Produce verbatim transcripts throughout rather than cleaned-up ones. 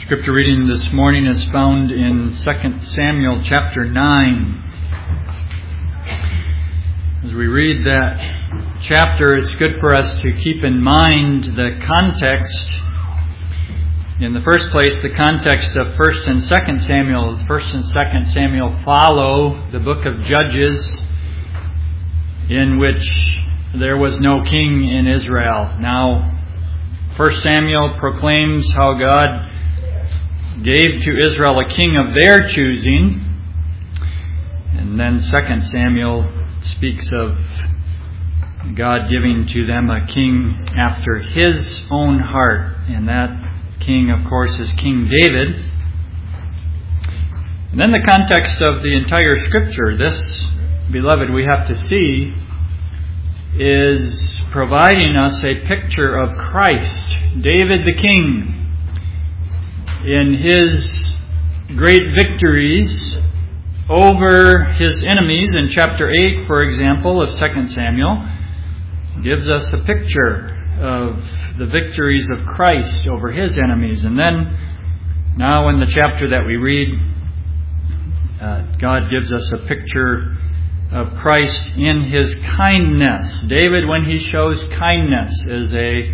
Scripture reading this morning is found in Second Samuel chapter nine. As we read that chapter, it's good for us to keep in mind the context. In the first place, the context of First and Second Samuel. First and Second Samuel follow the book of Judges, in which there was no king in Israel. Now, First Samuel proclaims how God gave to Israel a king of their choosing. And then Second Samuel speaks of God giving to them a king after His own heart. And that king, of course, is King David. And then the context of the entire Scripture, this, beloved, we have to see, is providing us a picture of Christ, David the king, in his great victories over his enemies. In chapter eight, for example, of Second Samuel, gives us a picture of the victories of Christ over his enemies. And then, now in the chapter that we read, uh, God gives us a picture of Christ in His kindness. David, when he shows kindness, is a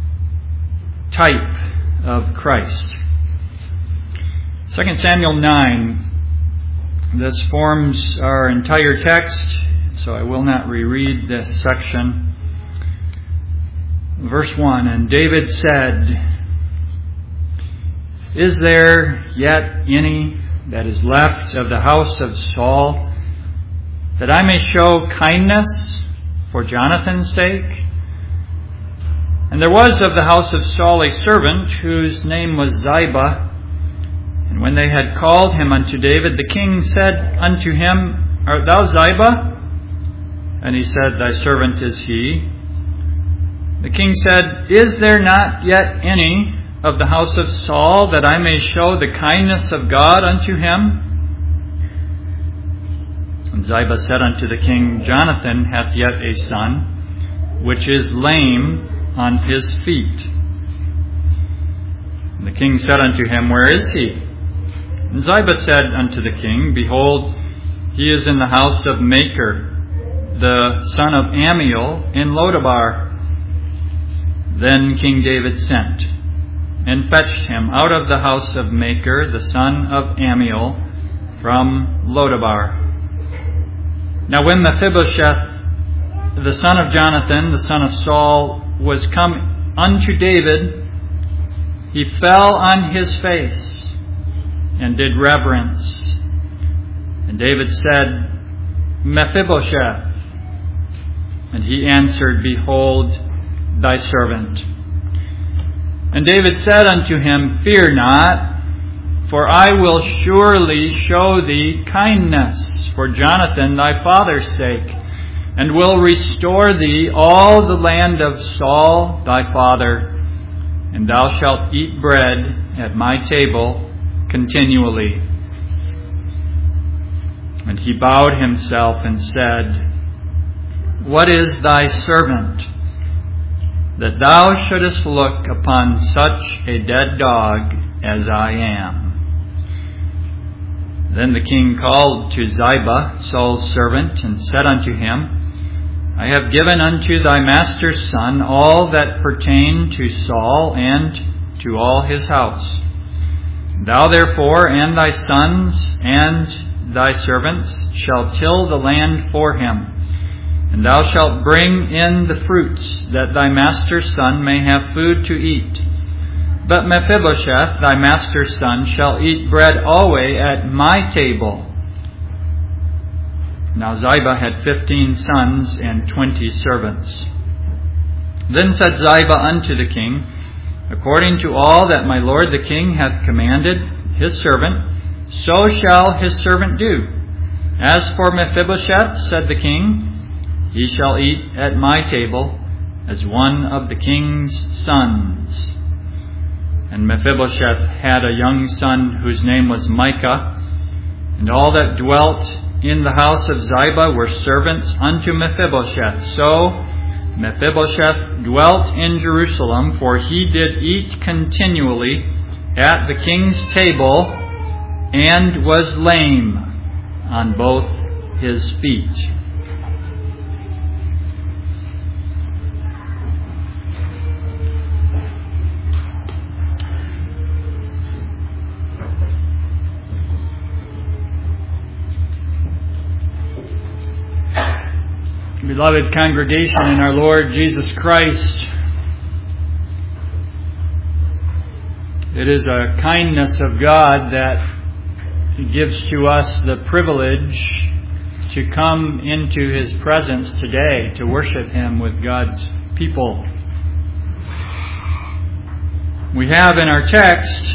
type of Christ. Second Samuel nine, this forms our entire text, so I will not reread this section. Verse one, and David said, Is there yet any that is left of the house of Saul, that I may show kindness for Jonathan's sake? And there was of the house of Saul a servant, whose name was Ziba. And when they had called him unto David, the king said unto him, Art thou Ziba? And he said, Thy servant is he. The king said, Is there not yet any of the house of Saul, that I may show the kindness of God unto him? And Ziba said unto the king, Jonathan hath yet a son, which is lame on his feet. And the king said unto him, Where is he? And Ziba said unto the king, Behold, he is in the house of Machir, the son of Ammiel, in Lodabar. Then King David sent, and fetched him out of the house of Machir, the son of Ammiel, from Lodabar. Now when Mephibosheth, the son of Jonathan, the son of Saul, was come unto David, he fell on his face, and did reverence. And David said, Mephibosheth. And he answered, Behold, thy servant. And David said unto him, Fear not, for I will surely show thee kindness for Jonathan thy father's sake, and will restore thee all the land of Saul thy father, and thou shalt eat bread at my table continually. And he bowed himself and said, What is thy servant, that thou shouldest look upon such a dead dog as I am? Then the king called to Ziba, Saul's servant, and said unto him, I have given unto thy master's son all that pertain to Saul and to all his house. Thou therefore and thy sons and thy servants shall till the land for him, and thou shalt bring in the fruits, that thy master's son may have food to eat. But Mephibosheth, thy master's son, shall eat bread always at my table. Now Ziba had fifteen sons and twenty servants. Then said Ziba unto the king, According to all that my lord the king hath commanded his servant, so shall his servant do. As for Mephibosheth, said the king, he shall eat at my table as one of the king's sons. And Mephibosheth had a young son whose name was Micah, and all that dwelt in the house of Ziba were servants unto Mephibosheth. So Mephibosheth dwelt in Jerusalem, for he did eat continually at the king's table and was lame on both his feet. Beloved congregation in our Lord Jesus Christ, it is a kindness of God that He gives to us the privilege to come into His presence today to worship Him with God's people. We have in our text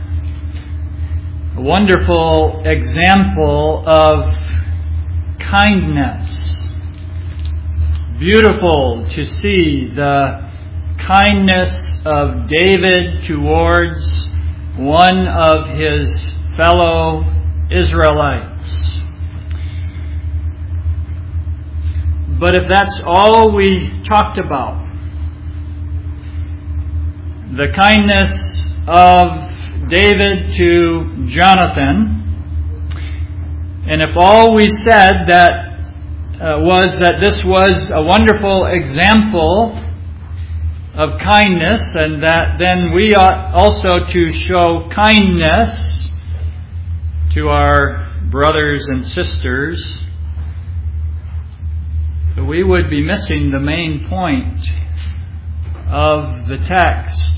a wonderful example of kindness. Beautiful to see the kindness of David towards one of his fellow Israelites. But if that's all we talked about, the kindness of David to Jonathan, and if all we said that Uh, was that this was a wonderful example of kindness, and that then we ought also to show kindness to our brothers and sisters, we would be missing the main point of the text.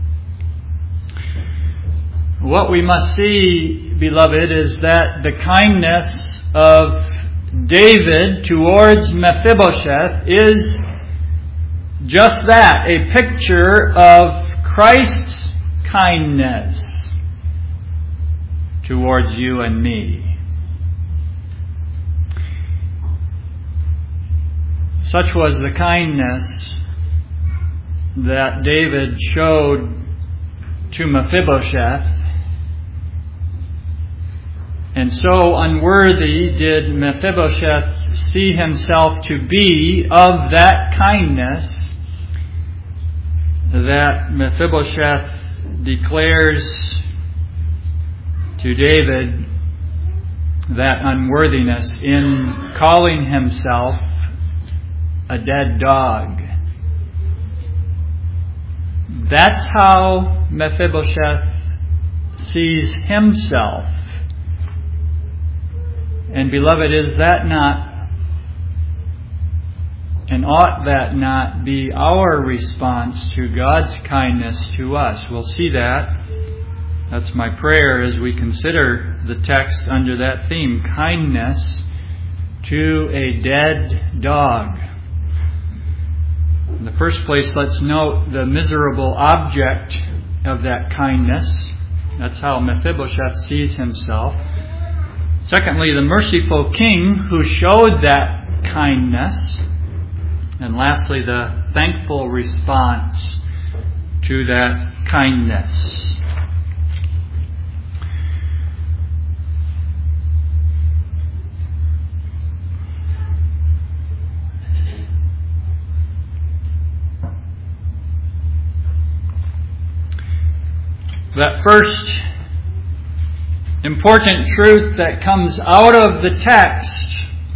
What we must see, beloved, is that the kindness of David towards Mephibosheth is just that, a picture of Christ's kindness towards you and me. Such was the kindness that David showed to Mephibosheth. And so unworthy did Mephibosheth see himself to be of that kindness that Mephibosheth declares to David that unworthiness in calling himself a dead dog. That's how Mephibosheth sees himself. And beloved, is that not, and ought that not be our response to God's kindness to us? We'll see that. That's my prayer as we consider the text under that theme, kindness to a dead dog. In the first place, let's note the miserable object of that kindness. That's how Mephibosheth sees himself. Secondly, the merciful king who showed that kindness. And lastly, the thankful response to that kindness. That first important truth that comes out of the text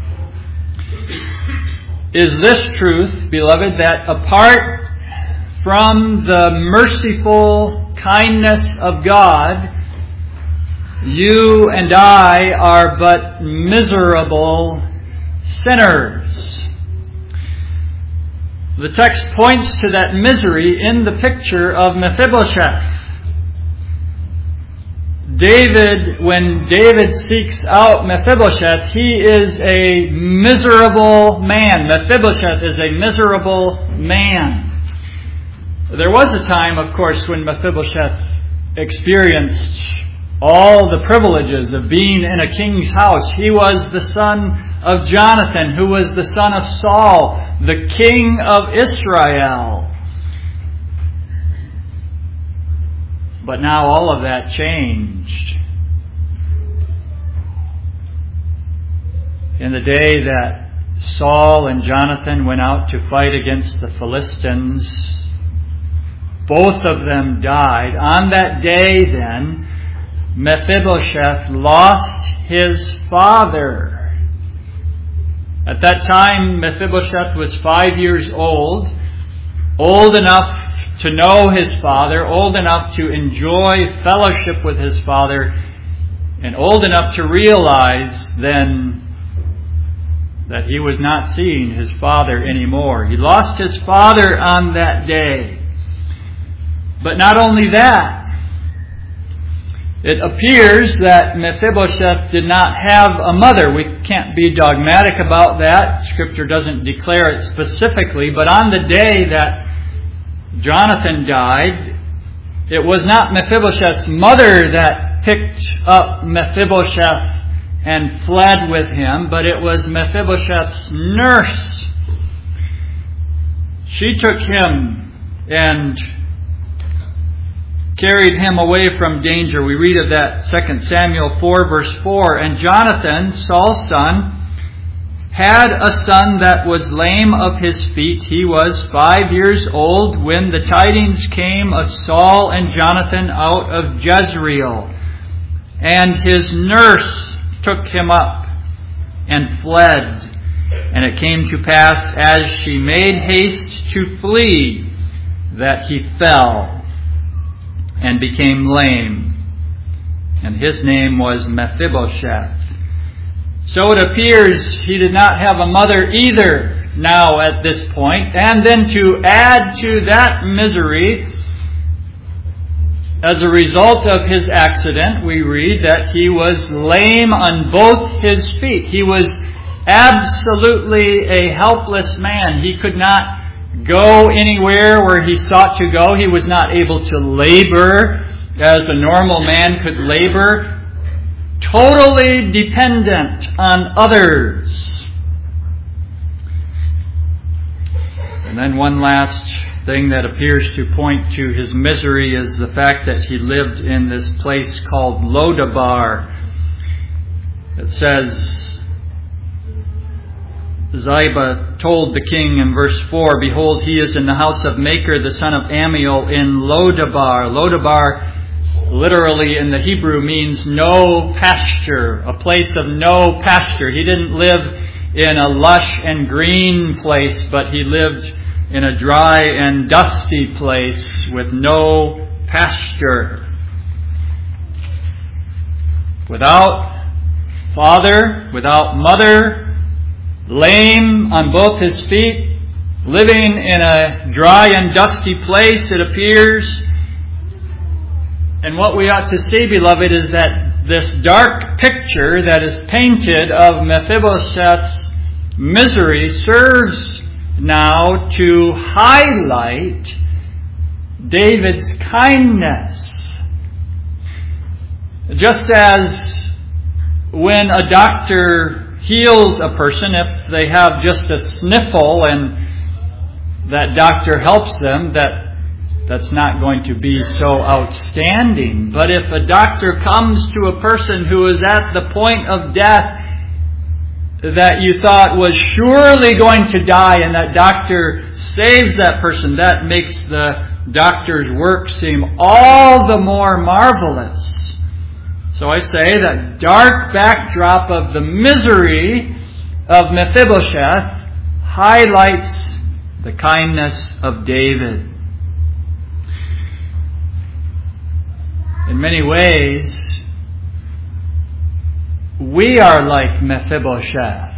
is this truth, beloved, that apart from the merciful kindness of God, you and I are but miserable sinners. The text points to that misery in the picture of Mephibosheth. David, when David seeks out Mephibosheth, he is a miserable man. Mephibosheth is a miserable man. There was a time, of course, when Mephibosheth experienced all the privileges of being in a king's house. He was the son of Jonathan, who was the son of Saul, the king of Israel. But now all of that changed. In the day that Saul and Jonathan went out to fight against the Philistines, both of them died. On that day then, Mephibosheth lost his father. At that time, Mephibosheth was five years old, old enough to know his father, old enough to enjoy fellowship with his father, and old enough to realize then that he was not seeing his father anymore. He lost his father on that day. But not only that, it appears that Mephibosheth did not have a mother. We can't be dogmatic about that. Scripture doesn't declare it specifically. But on the day that Jonathan died, it was not Mephibosheth's mother that picked up Mephibosheth and fled with him, but it was Mephibosheth's nurse. She took him and carried him away from danger. We read of that Second Samuel four verse four. And Jonathan, Saul's son, had a son that was lame of his feet. He was five years old when the tidings came of Saul and Jonathan out of Jezreel. And his nurse took him up and fled. And it came to pass, as she made haste to flee, that he fell and became lame. And his name was Mephibosheth. So it appears he did not have a mother either now at this point. And then to add to that misery, as a result of his accident, we read that he was lame on both his feet. He was absolutely a helpless man. He could not go anywhere where he sought to go. He was not able to labor as a normal man could labor. Totally dependent on others. And then one last thing that appears to point to his misery is the fact that he lived in this place called Lodabar. It says, Ziba told the king in verse four, "Behold, he is in the house of Makir, the son of Amiel, in Lodabar." Lodabar literally in the Hebrew means no pasture, a place of no pasture. He didn't live in a lush and green place, but he lived in a dry and dusty place with no pasture. Without father, without mother, lame on both his feet, living in a dry and dusty place, it appears. And what we ought to see, beloved, is that this dark picture that is painted of Mephibosheth's misery serves now to highlight David's kindness. Just as when a doctor heals a person, if they have just a sniffle and that doctor helps them, that that's not going to be so outstanding. But if a doctor comes to a person who is at the point of death that you thought was surely going to die, and that doctor saves that person, that makes the doctor's work seem all the more marvelous. So I say that dark backdrop of the misery of Mephibosheth highlights the kindness of David. In many ways, we are like Mephibosheth.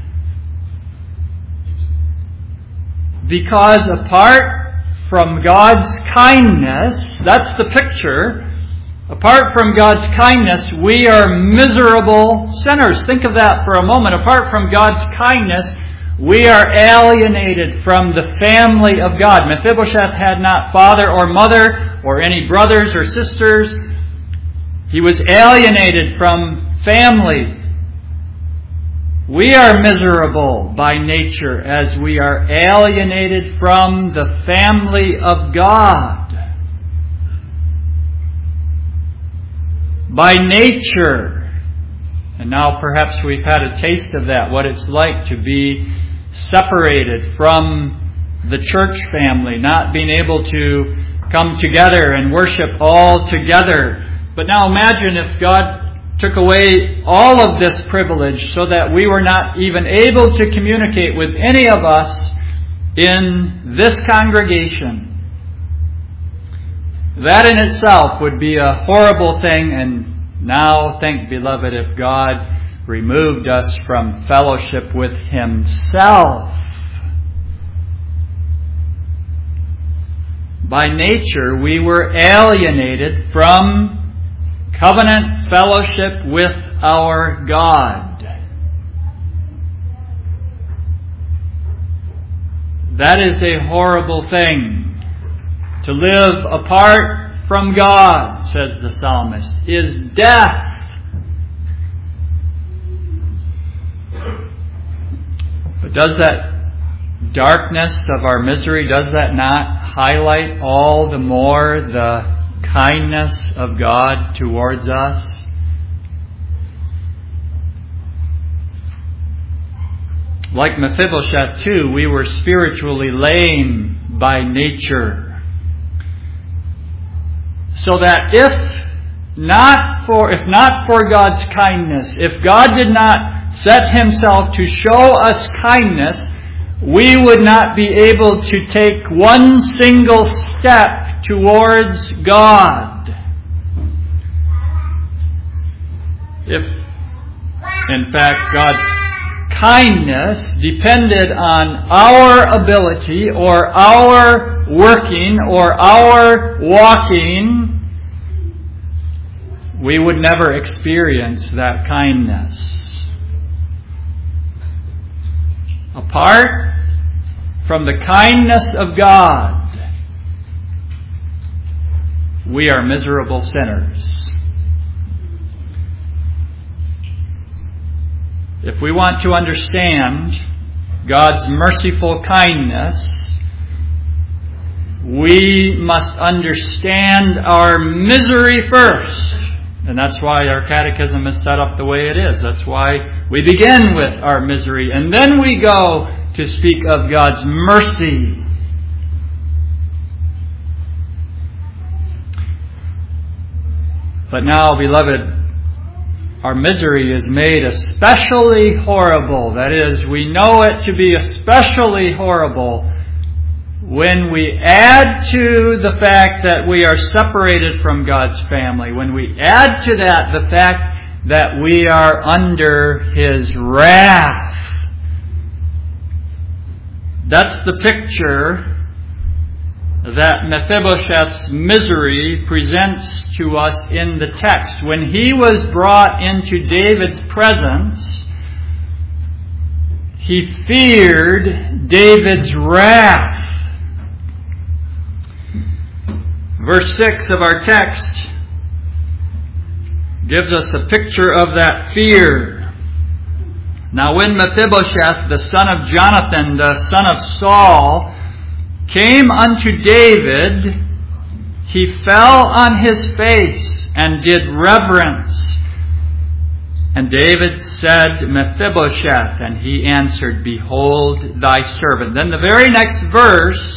Because apart from God's kindness, that's the picture, apart from God's kindness, we are miserable sinners. Think of that for a moment. Apart from God's kindness, we are alienated from the family of God. Mephibosheth had not father or mother or any brothers or sisters. He was alienated from family. We are miserable by nature as we are alienated from the family of God. By nature. And now perhaps we've had a taste of that, what it's like to be separated from the church family, not being able to come together and worship all together. But now imagine if God took away all of this privilege so that we were not even able to communicate with any of us in this congregation. That in itself would be a horrible thing, and now, thank beloved, if God removed us from fellowship with Himself. By nature, we were alienated from covenant fellowship with our God. That is a horrible thing. To live apart from God, says the psalmist, is death. But does that darkness of our misery, does that not highlight all the more the kindness of God towards us? Like Mephibosheth too, we were spiritually lame by nature. So that if not for if not for God's kindness, if God did not set Himself to show us kindness, we would not be able to take one single step towards God. If, in fact, God's kindness depended on our ability or our working or our walking, we would never experience that kindness. Apart from the kindness of God, we are miserable sinners. If we want to understand God's merciful kindness, we must understand our misery first. And that's why our catechism is set up the way it is. That's why we begin with our misery, and then we go to speak of God's mercy. But now, beloved, our misery is made especially horrible. That is, we know it to be especially horrible when we add to the fact that we are separated from God's family, when we add to that the fact that we are under His wrath. That's the picture that Mephibosheth's misery presents to us in the text. When he was brought into David's presence, he feared David's wrath. Verse six of our text gives us a picture of that fear. Now when Mephibosheth, the son of Jonathan, the son of Saul, came unto David, he fell on his face and did reverence. And David said, Mephibosheth, and he answered, Behold thy servant. Then the very next verse,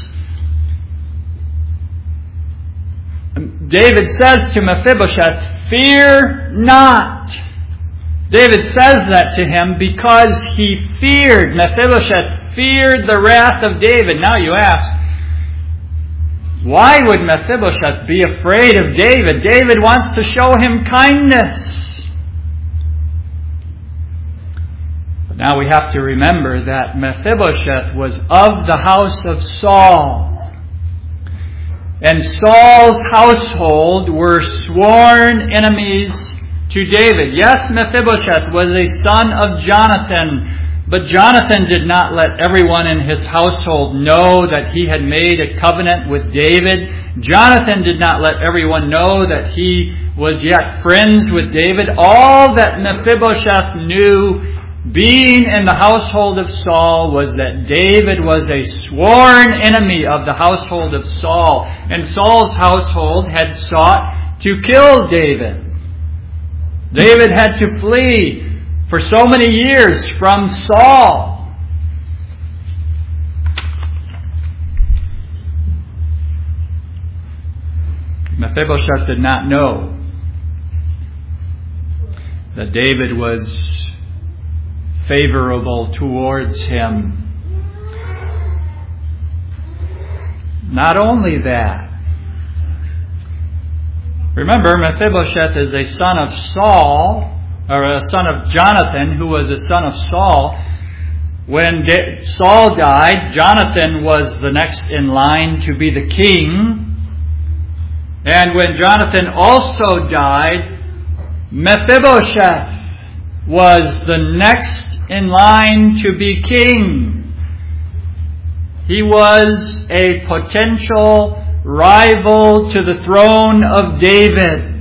David says to Mephibosheth, Fear not. David says that to him because he feared. Mephibosheth feared the wrath of David. Now you ask, why would Mephibosheth be afraid of David? David wants to show him kindness. But now we have to remember that Mephibosheth was of the house of Saul. And Saul's household were sworn enemies to David. Yes, Mephibosheth was a son of Jonathan, but Jonathan did not let everyone in his household know that he had made a covenant with David. Jonathan did not let everyone know that he was yet friends with David. All that Mephibosheth knew, being in the household of Saul, was that David was a sworn enemy of the household of Saul. And Saul's household had sought to kill David. David had to flee for so many years from Saul. Mephibosheth did not know that David was favorable towards him. Not only that, remember, Mephibosheth is a son of Saul, or a son of Jonathan, who was a son of Saul. When Saul died, Jonathan was the next in line to be the king. And when Jonathan also died, Mephibosheth was the next in line to be king. He was a potential rival to the throne of David.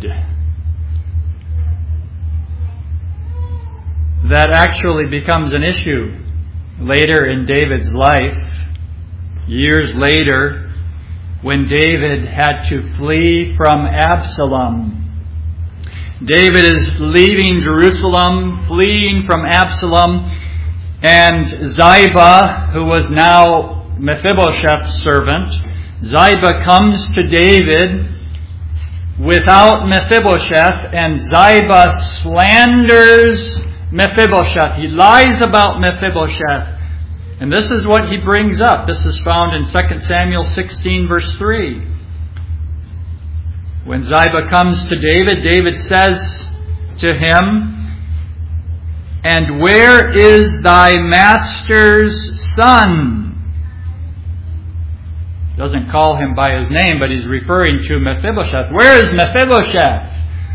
That actually becomes an issue later in David's life, years later, when David had to flee from Absalom. David is leaving Jerusalem, fleeing from Absalom, and Ziba, who was now Mephibosheth's servant, Ziba comes to David without Mephibosheth, and Ziba slanders Mephibosheth. He lies about Mephibosheth. And this is what he brings up. This is found in Second Samuel sixteen, verse three. When Ziba comes to David, David says to him, "And where is thy master's son?" He doesn't call him by his name, but he's referring to Mephibosheth. "Where is Mephibosheth?"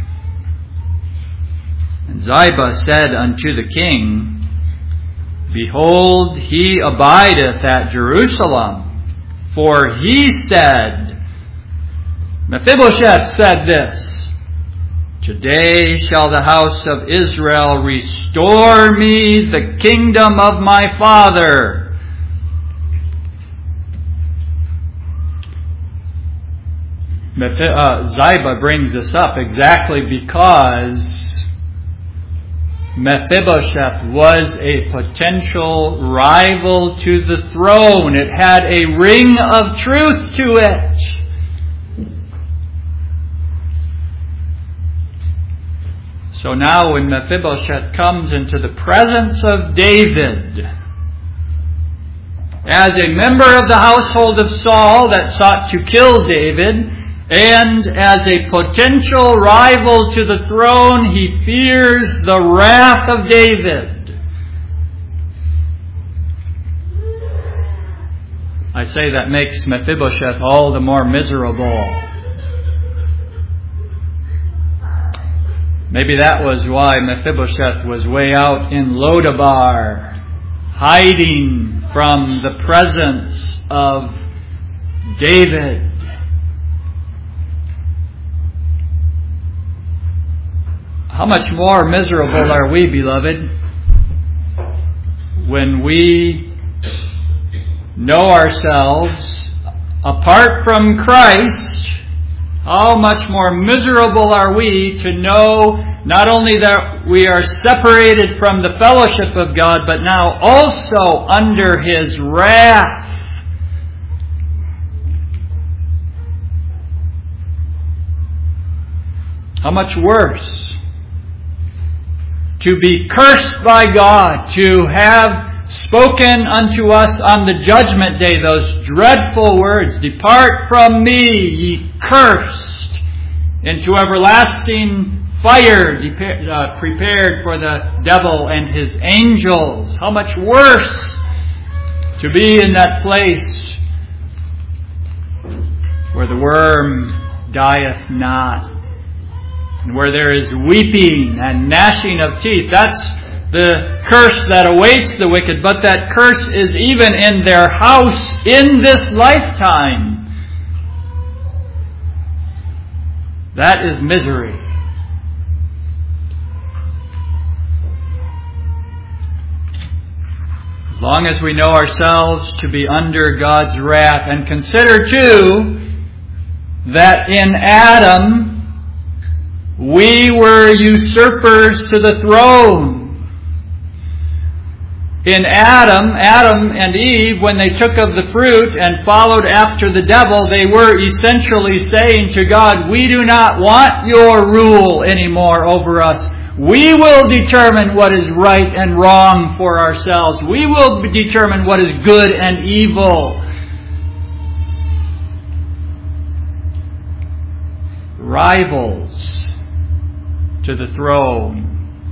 And Ziba said unto the king, "Behold, he abideth at Jerusalem. For he said," Mephibosheth said this, "Today shall the house of Israel restore me the kingdom of my father." Uh, Ziba brings this up exactly because Mephibosheth was a potential rival to the throne. It had a ring of truth to it. So now when Mephibosheth comes into the presence of David, as a member of the household of Saul that sought to kill David, and as a potential rival to the throne, he fears the wrath of David. I say that makes Mephibosheth all the more miserable. Maybe that was why Mephibosheth was way out in Lodabar, hiding from the presence of David. How much more miserable are we, beloved, when we know ourselves apart from Christ? How much more miserable are we to know not only that we are separated from the fellowship of God, but now also under His wrath? How much worse to be cursed by God, to have spoken unto us on the judgment day those dreadful words, "Depart from me, ye cursed, into everlasting fire prepared for the devil and his angels." How much worse to be in that place where the worm dieth not, and where there is weeping and gnashing of teeth. That's the curse that awaits the wicked, but that curse is even in their house in this lifetime. That is misery. As long as we know ourselves to be under God's wrath, and consider too that in Adam we were usurpers to the throne. In Adam, Adam and Eve, when they took of the fruit and followed after the devil, they were essentially saying to God, we do not want your rule anymore over us. We will determine what is right and wrong for ourselves. We will determine what is good and evil. Rivals to the throne.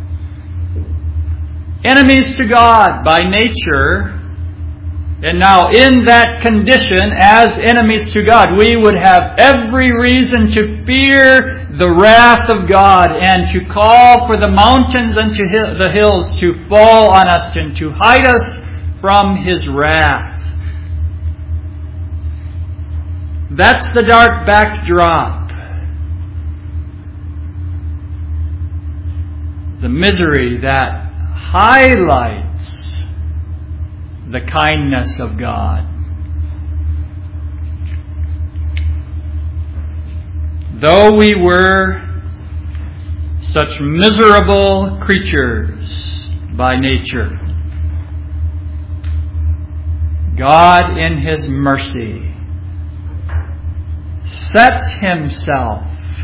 Enemies to God by nature, and now in that condition as enemies to God, we would have every reason to fear the wrath of God and to call for the mountains and to the hills to fall on us and to hide us from His wrath. That's the dark backdrop. The misery that highlights the kindness of God. Though we were such miserable creatures by nature, God in His mercy sets Himself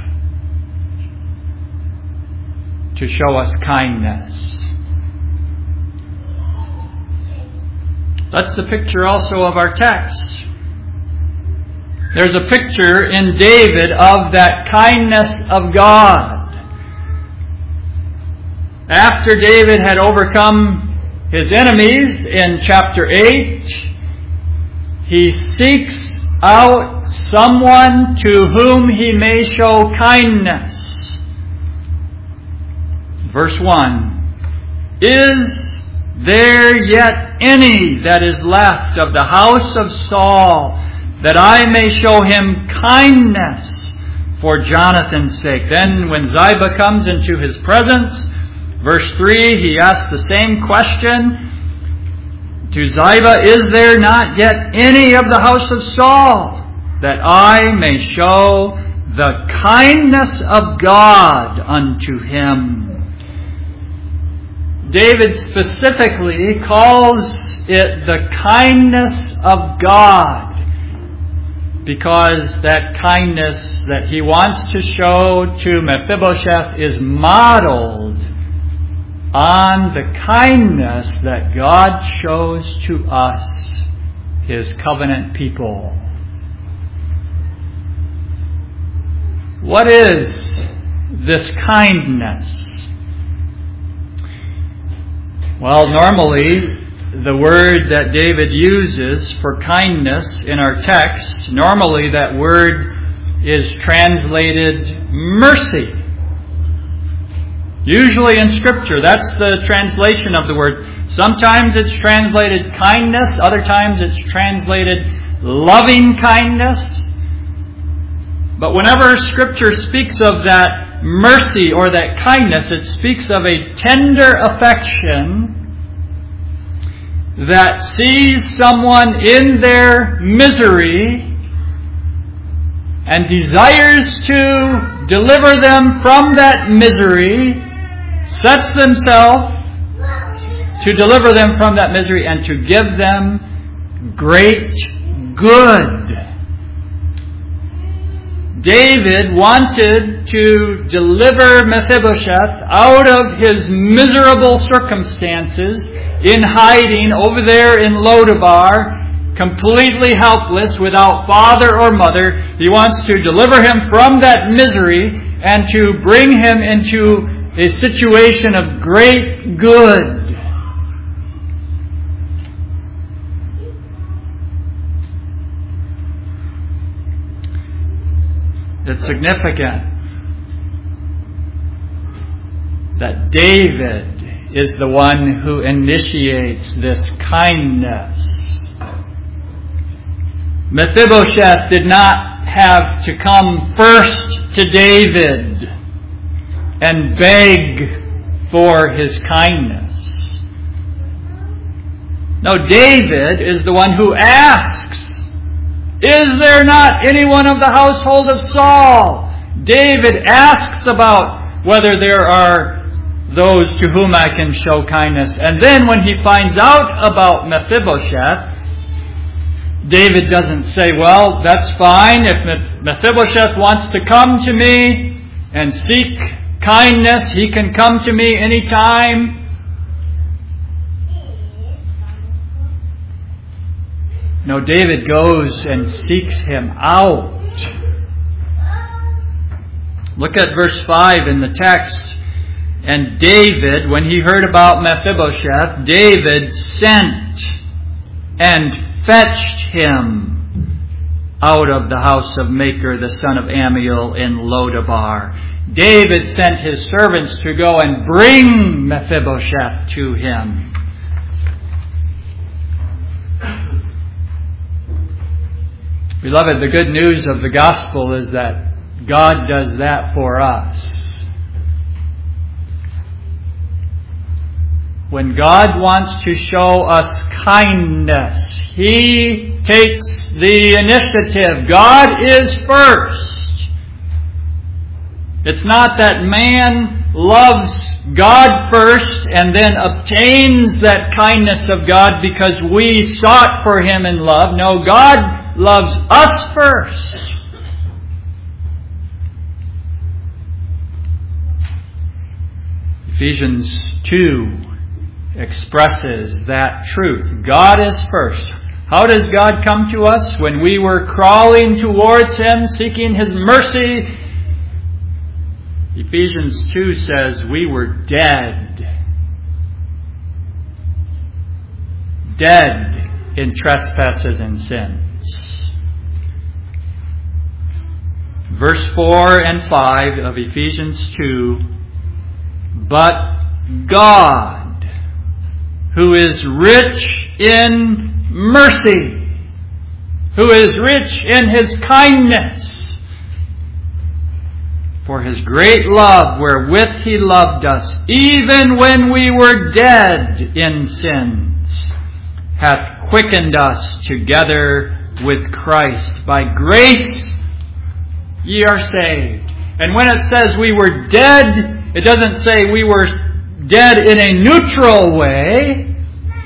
to show us kindness. That's the picture also of our text. There's a picture in David of that kindness of God. After David had overcome his enemies in chapter eight, he seeks out someone to whom he may show kindness. Verse one, is there yet any that is left of the house of Saul, that I may show him kindness for Jonathan's sake? Then when Ziba comes into his presence, verse three, he asks the same question to Ziba, is there not yet any of the house of Saul, that I may show the kindness of God unto him? David specifically calls it the kindness of God, because that kindness that he wants to show to Mephibosheth is modeled on the kindness that God shows to us, His covenant people. What is this kindness? Well, normally, the word that David uses for kindness in our text, normally that word is translated mercy. Usually in Scripture, that's the translation of the word. Sometimes it's translated kindness, other times it's translated loving kindness. But whenever Scripture speaks of that mercy or that kindness, it speaks of a tender affection that sees someone in their misery and desires to deliver them from that misery, sets themselves to deliver them from that misery and to give them great good. David wanted to deliver Mephibosheth out of his miserable circumstances in hiding over there in Lodabar, completely helpless, without father or mother. He wants to deliver him from that misery and to bring him into a situation of great good. It's significant that David is the one who initiates this kindness. Mephibosheth did not have to come first to David and beg for his kindness. No, David is the one who asks, is there not anyone of the household of Saul? David asks about whether there are those to whom I can show kindness. And then when he finds out about Mephibosheth, David doesn't say, well, that's fine. If Mephibosheth wants to come to me and seek kindness, he can come to me anytime. No, David goes and seeks him out. Look at verse five in the text. And David, when he heard about Mephibosheth, David sent and fetched him out of the house of Machir, the son of Ammiel, in Lodabar. David sent his servants to go and bring Mephibosheth to him. Beloved, the good news of the gospel is that God does that for us. When God wants to show us kindness, He takes the initiative. God is first. It's not that man loves God first and then obtains that kindness of God because we sought for Him in love. No, God loves us first. Ephesians two expresses that truth. God is first. How does God come to us? When we were crawling towards Him, seeking His mercy, Ephesians two says we were dead. Dead in trespasses and sins. Verse four and five of Ephesians two. But God, who is rich in mercy, who is rich in His kindness, for His great love wherewith He loved us, even when we were dead in sins, hath quickened us together with Christ. By grace ye are saved. And when it says we were dead, it doesn't say we were dead in a neutral way,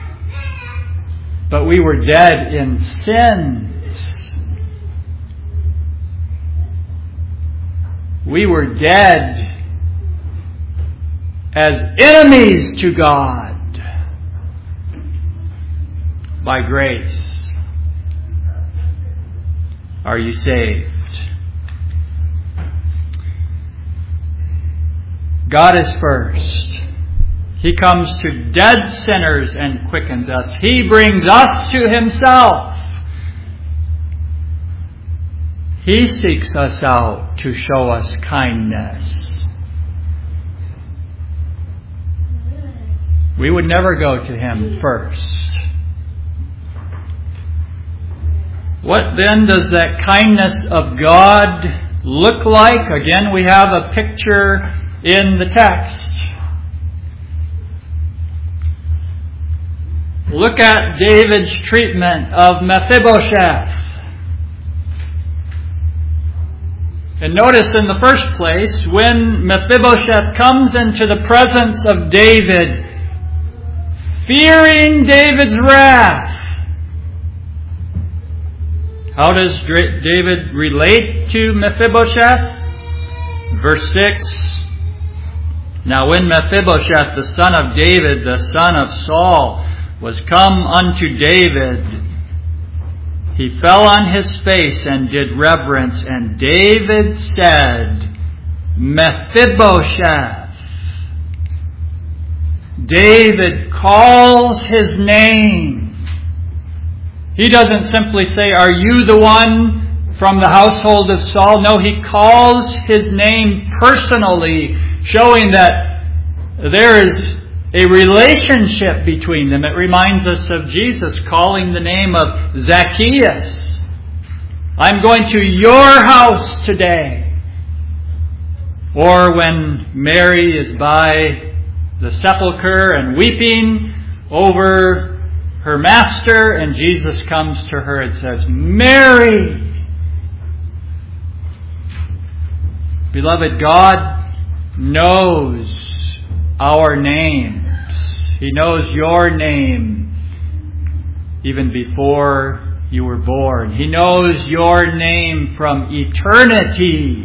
but we were dead in sins. We were dead as enemies to God. By grace are you saved. God is first. He comes to dead sinners and quickens us. He brings us to Himself. He seeks us out to show us kindness. We would never go to Him first. What then does that kindness of God look like? Again, we have a picture in the text. Look at David's treatment of Mephibosheth. And notice in the first place, when Mephibosheth comes into the presence of David, fearing David's wrath, how does David relate to Mephibosheth? Verse six. Now when Mephibosheth, the son of David, the son of Saul, was come unto David, he fell on his face and did reverence. And David said, Mephibosheth. David calls his name. He doesn't simply say, are you the one from the household of Saul? No, he calls his name personally, showing that there is a relationship between them. It reminds us of Jesus calling the name of Zacchaeus. I'm going to your house today. Or when Mary is by the sepulchre and weeping over her master, and Jesus comes to her and says, Mary. Beloved, God knows our names. He knows your name even before you were born. He knows your name from eternity.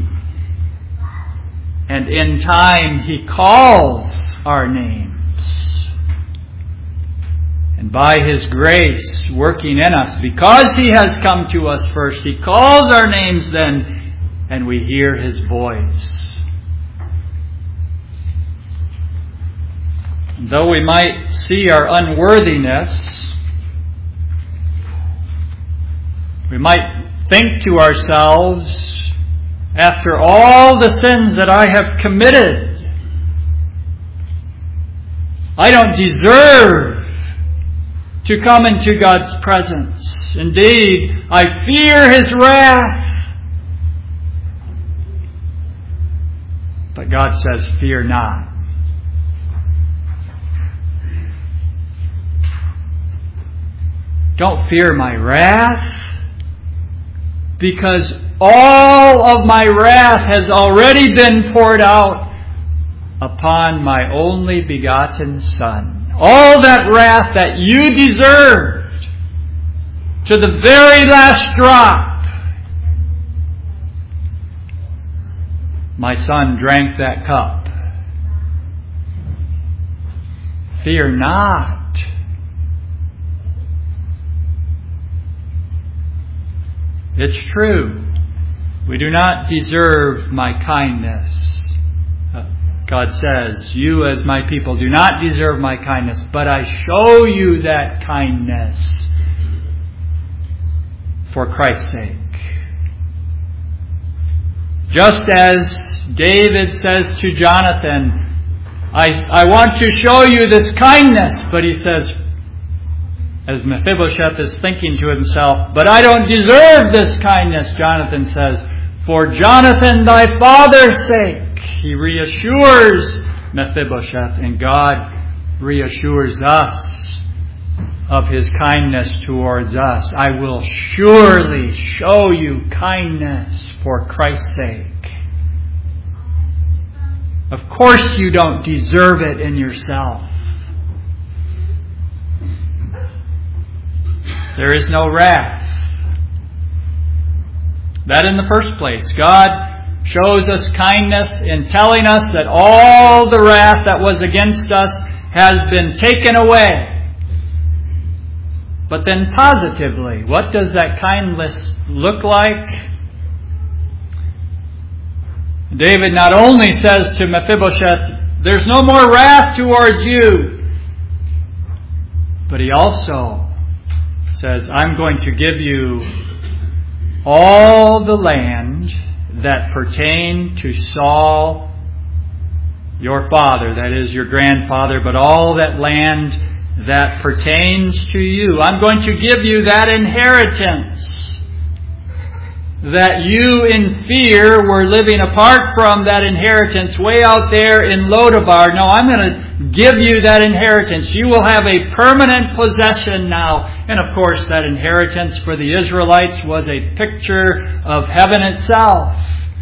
And in time, He calls our names. And by His grace working in us, because He has come to us first, He calls our names then, and we hear His voice. And though we might see our unworthiness, we might think to ourselves, after all the sins that I have committed, I don't deserve to come into God's presence. Indeed, I fear His wrath. But God says, fear not. Don't fear my wrath, because all of my wrath has already been poured out upon my only begotten Son. All that wrath that you deserved, to the very last drop, my Son drank that cup. Fear not. It's true. We do not deserve my kindness. Uh, God says, you as my people do not deserve my kindness, but I show you that kindness for Christ's sake. Just as David says to Jonathan, I, I want to show you this kindness, but he says, as Mephibosheth is thinking to himself, but I don't deserve this kindness, Jonathan says, for Jonathan thy father's sake. He reassures Mephibosheth, and God reassures us of His kindness towards us. I will surely show you kindness for Christ's sake. Of course you don't deserve it in yourself. There is no wrath. That in the first place. God shows us kindness in telling us that all the wrath that was against us has been taken away. But then positively, what does that kindness look like? David not only says to Mephibosheth, there's no more wrath towards you, but he also says, I'm going to give you all the land that pertained to Saul, your father, that is your grandfather, but all that land that pertains to you. I'm going to give you that inheritance that you in fear were living apart from that inheritance way out there in Lodabar. No, I'm going to give you that inheritance. You will have a permanent possession now. And of course, that inheritance for the Israelites was a picture of heaven itself.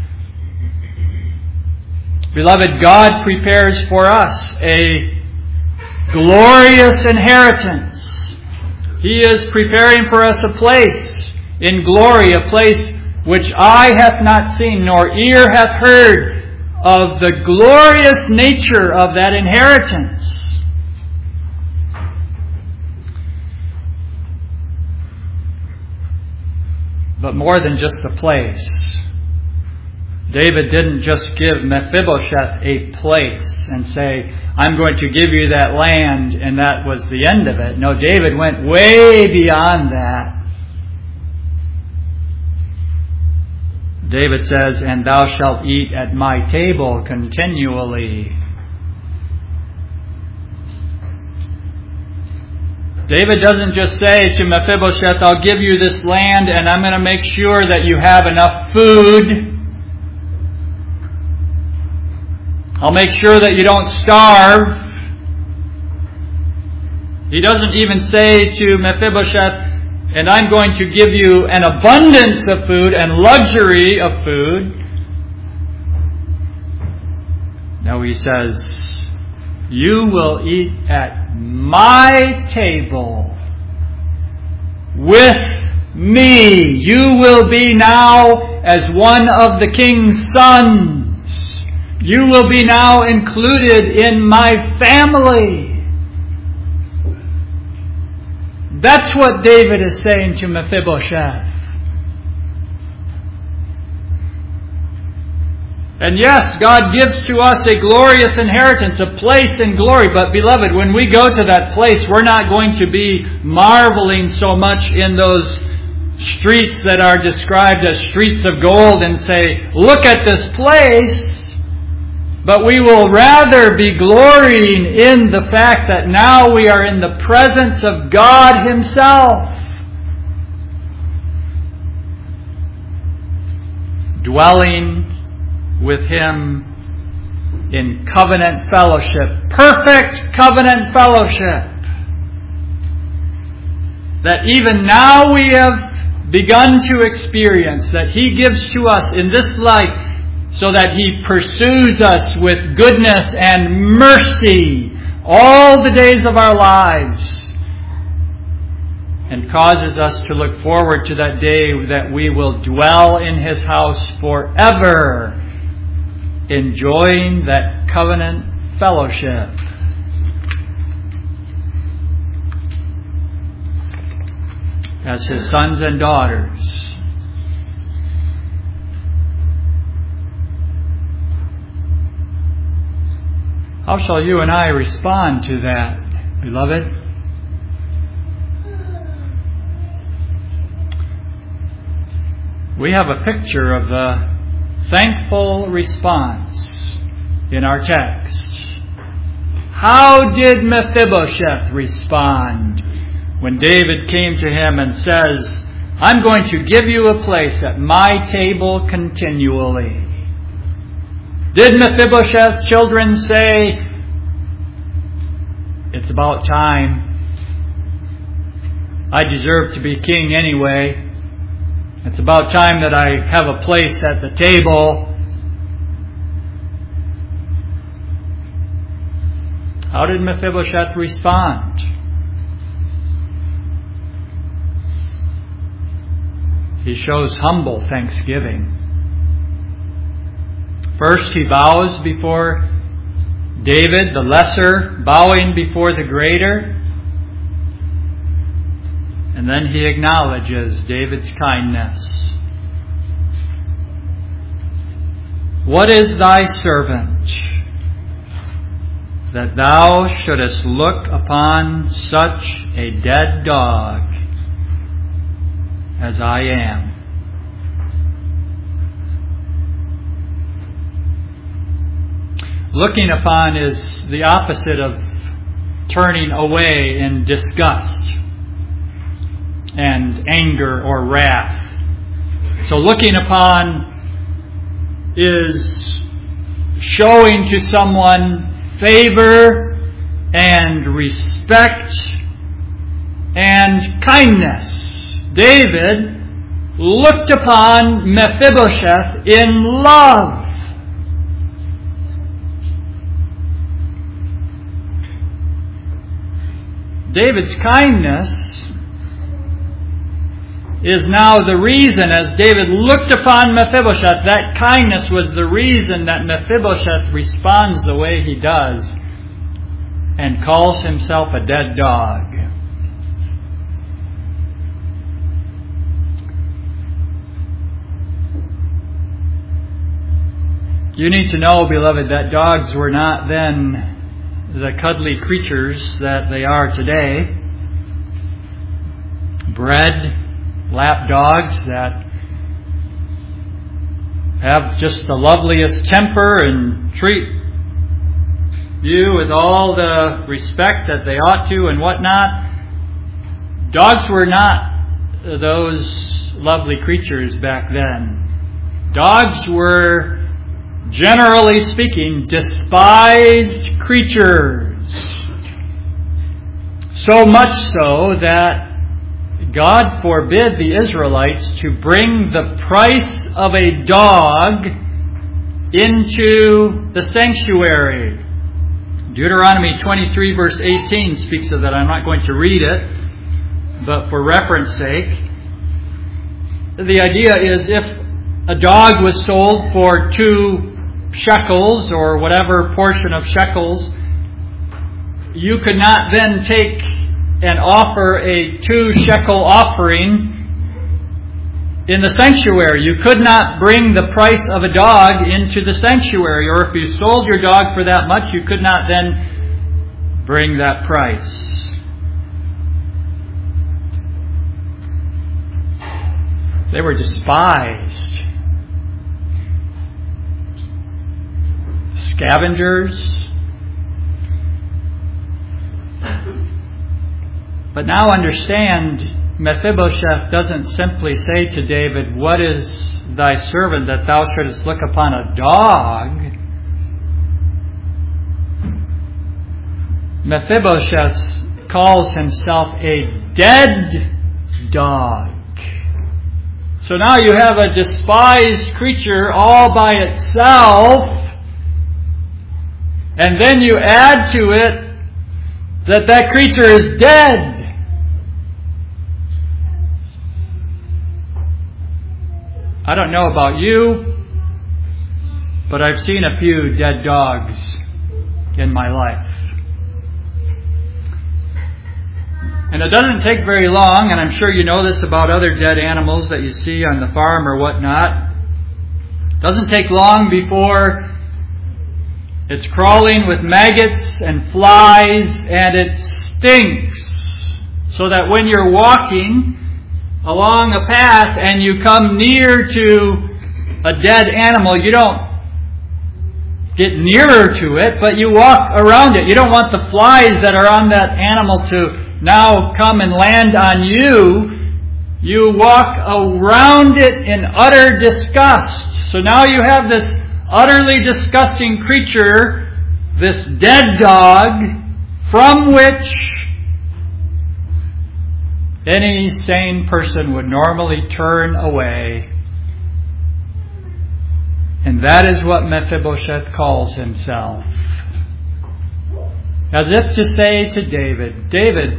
Beloved, God prepares for us a glorious inheritance. He is preparing for us a place in glory, a place which eye hath not seen, nor ear hath heard of the glorious nature of that inheritance. But more than just the place. David didn't just give Mephibosheth a place and say, I'm going to give you that land, and that was the end of it. No, David went way beyond that. David says, and thou shalt eat at my table continually. David doesn't just say to Mephibosheth, I'll give you this land and I'm going to make sure that you have enough food. I'll make sure that you don't starve. He doesn't even say to Mephibosheth, and I'm going to give you an abundance of food and luxury of food. No, he says, You will eat at my table with me. You will be now as one of the king's sons. You will be now included in my family. That's what David is saying to Mephibosheth. And yes, God gives to us a glorious inheritance, a place in glory. But beloved, when we go to that place, we're not going to be marveling so much in those streets that are described as streets of gold and say, look at this place. But we will rather be glorying in the fact that now we are in the presence of God Himself, dwelling with Him in covenant fellowship, perfect covenant fellowship, that even now we have begun to experience, that He gives to us in this life, so that He pursues us with goodness and mercy all the days of our lives, and causes us to look forward to that day that we will dwell in His house forever, enjoying that covenant fellowship. As His sons and daughters. How shall you and I respond to that, beloved? We have a picture of the thankful response in our text. How did Mephibosheth respond when David came to him and says, I'm going to give you a place at my table continually? Did Mephibosheth's children say, it's about time. I deserve to be king anyway. It's about time that I have a place at the table. How did Mephibosheth respond? He shows humble thanksgiving. First, he bows before David, the lesser, bowing before the greater. And then he acknowledges David's kindness. What is thy servant, that thou shouldest look upon such a dead dog as I am? Looking upon is the opposite of turning away in disgust and anger or wrath. So looking upon is showing to someone favor and respect and kindness. David looked upon Mephibosheth in love. David's kindness is now the reason, as David looked upon Mephibosheth, that kindness was the reason that Mephibosheth responds the way he does and calls himself a dead dog. You need to know, beloved, that dogs were not then the cuddly creatures that they are today. Bred lap dogs that have just the loveliest temper and treat you with all the respect that they ought to and whatnot. Dogs were not those lovely creatures back then. Dogs were, generally speaking, despised creatures. So much so that God forbid the Israelites to bring the price of a dog into the sanctuary. Deuteronomy twenty-three verse eighteen speaks of that. I'm not going to read it, but for reference sake, the idea is if a dog was sold for two shekels or whatever portion of shekels, you could not then take and offer a two shekel offering in the sanctuary. You could not bring the price of a dog into the sanctuary, or if you sold your dog for that much, you could not then bring that price. They were despised. Scavengers. But now understand, Mephibosheth doesn't simply say to David, "What is thy servant that thou shouldest look upon a dog?" Mephibosheth calls himself a dead dog. So now you have a despised creature all by itself, and then you add to it that that creature is dead. I don't know about you, but I've seen a few dead dogs in my life. And it doesn't take very long, and I'm sure you know this about other dead animals that you see on the farm or whatnot. It doesn't take long before it's crawling with maggots and flies, and it stinks. So that when you're walking along a path and you come near to a dead animal, you don't get nearer to it, but you walk around it. You don't want the flies that are on that animal to now come and land on you. You walk around it in utter disgust. So now you have this utterly disgusting creature, this dead dog, from which any sane person would normally turn away. And that is what Mephibosheth calls himself. As if to say to David, David,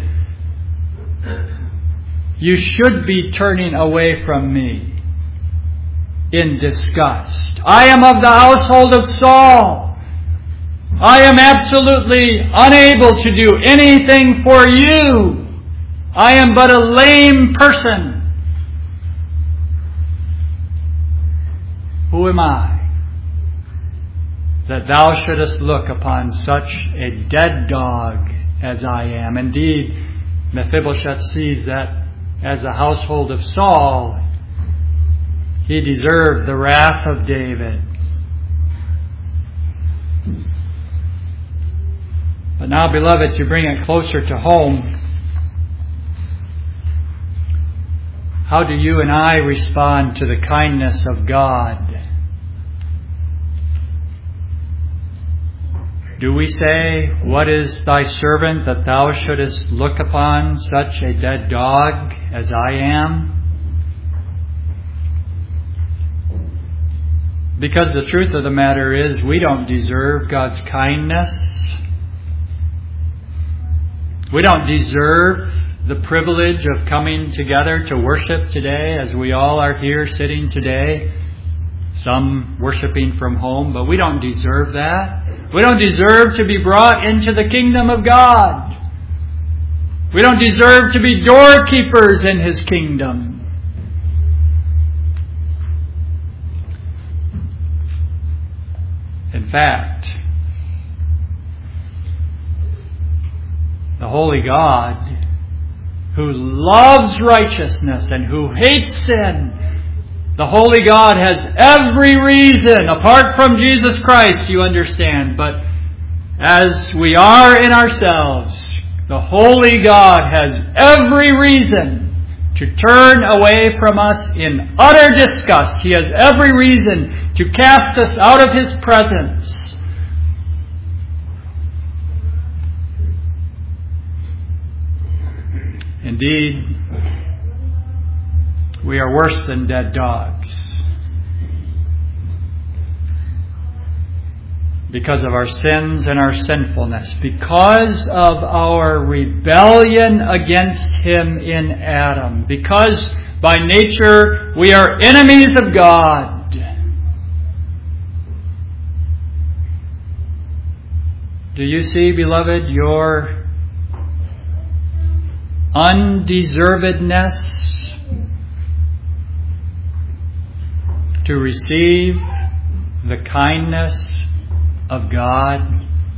you should be turning away from me in disgust. I am of the household of Saul. I am absolutely unable to do anything for you. I am but a lame person. Who am I that thou shouldest look upon such a dead dog as I am? Indeed, Mephibosheth sees that as a household of Saul, he deserved the wrath of David. But now, beloved, to bring it closer to home, how do you and I respond to the kindness of God? Do we say, "What is thy servant that thou shouldest look upon such a dead dog as I am"? Because the truth of the matter is, we don't deserve God's kindness. We don't deserve the privilege of coming together to worship today, as we all are here sitting today, some worshiping from home, but we don't deserve that. We don't deserve to be brought into the kingdom of God. We don't deserve to be doorkeepers in His kingdom. In fact, the holy God, who loves righteousness and who hates sin, the holy God has every reason, apart from Jesus Christ, you understand, but as we are in ourselves, the holy God has every reason to turn away from us in utter disgust. He has every reason to cast us out of His presence. Indeed, we are worse than dead dogs. because of our sins and our sinfulness, because of our rebellion against Him in Adam, because by nature we are enemies of God. Do you see, beloved, your undeservedness to receive the kindness of God?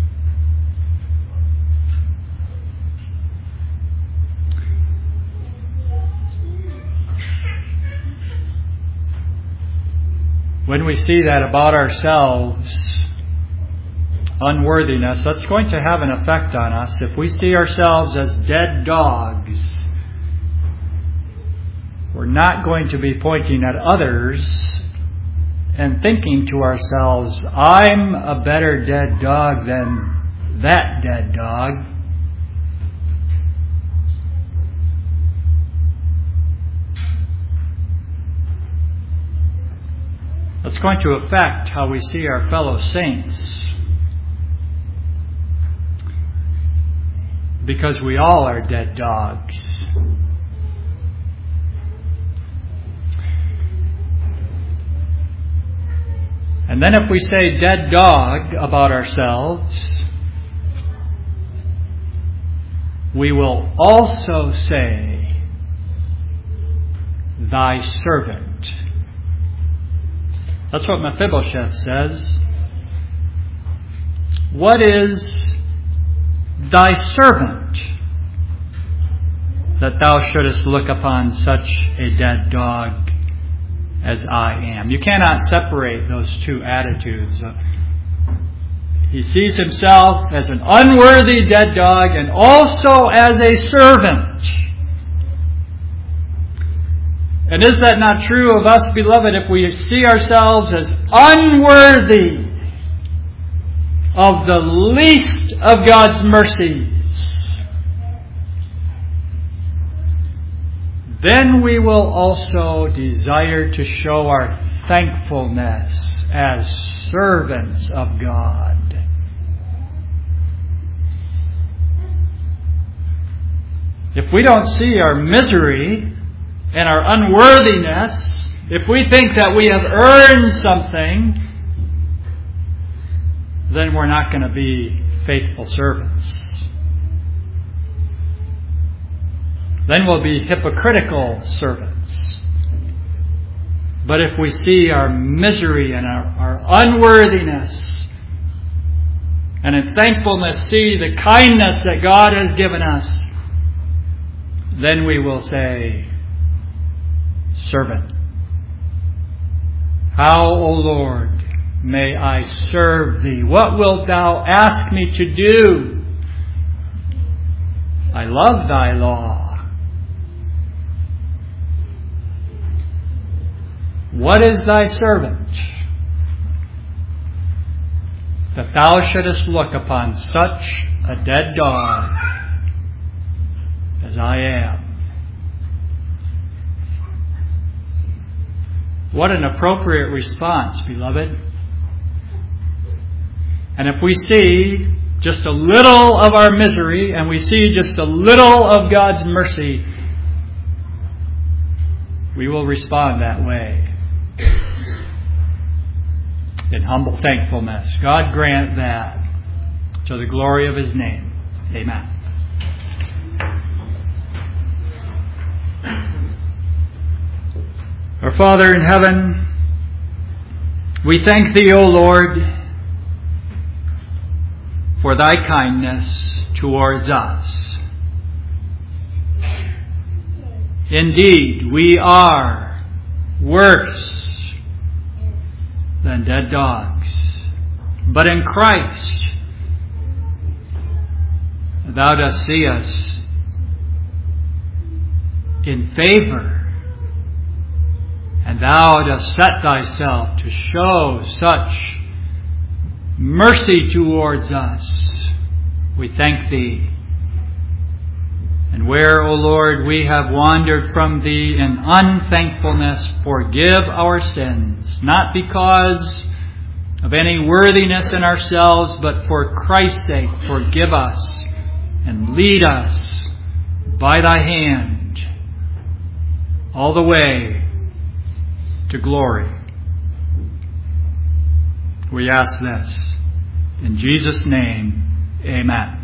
When we see that about ourselves, unworthiness, that's going to have an effect on us. If we see ourselves as dead dogs, we're not going to be pointing at others and thinking to ourselves, I'm a better dead dog than that dead dog. That's going to affect how we see our fellow saints, because we all are dead dogs. And then if we say dead dog about ourselves, we will also say, thy servant. That's what Mephibosheth says. What is thy servant, that thou shouldest look upon such a dead dog as I am? You cannot separate those two attitudes. He sees himself as an unworthy dead dog and also as a servant. And is that not true of us, beloved, if we see ourselves as unworthy of the least of God's mercies? Then we will also desire to show our thankfulness as servants of God. If we don't see our misery and our unworthiness, if we think that we have earned something, then we're not going to be faithful servants. Then we'll be hypocritical servants. But if we see our misery and our, our unworthiness, and in thankfulness see the kindness that God has given us, then we will say, servant. How, O Lord, may I serve Thee? What wilt Thou ask me to do? I love Thy law. What is Thy servant, that Thou shouldest look upon such a dead dog as I am? What an appropriate response, beloved. And if we see just a little of our misery and we see just a little of God's mercy, we will respond that way in humble thankfulness. God grant that to the glory of His name. Amen. Our Father in heaven, we thank Thee, O Lord, for Thy kindness towards us. Indeed, we are worse than dead dogs. But in Christ, Thou dost see us in favor. And Thou dost set Thyself to show such mercy towards us. We thank Thee. And where, O Lord, we have wandered from Thee in unthankfulness, forgive our sins, not because of any worthiness in ourselves, but for Christ's sake, forgive us and lead us by thy hand all the way to glory. We ask this in Jesus' name, amen.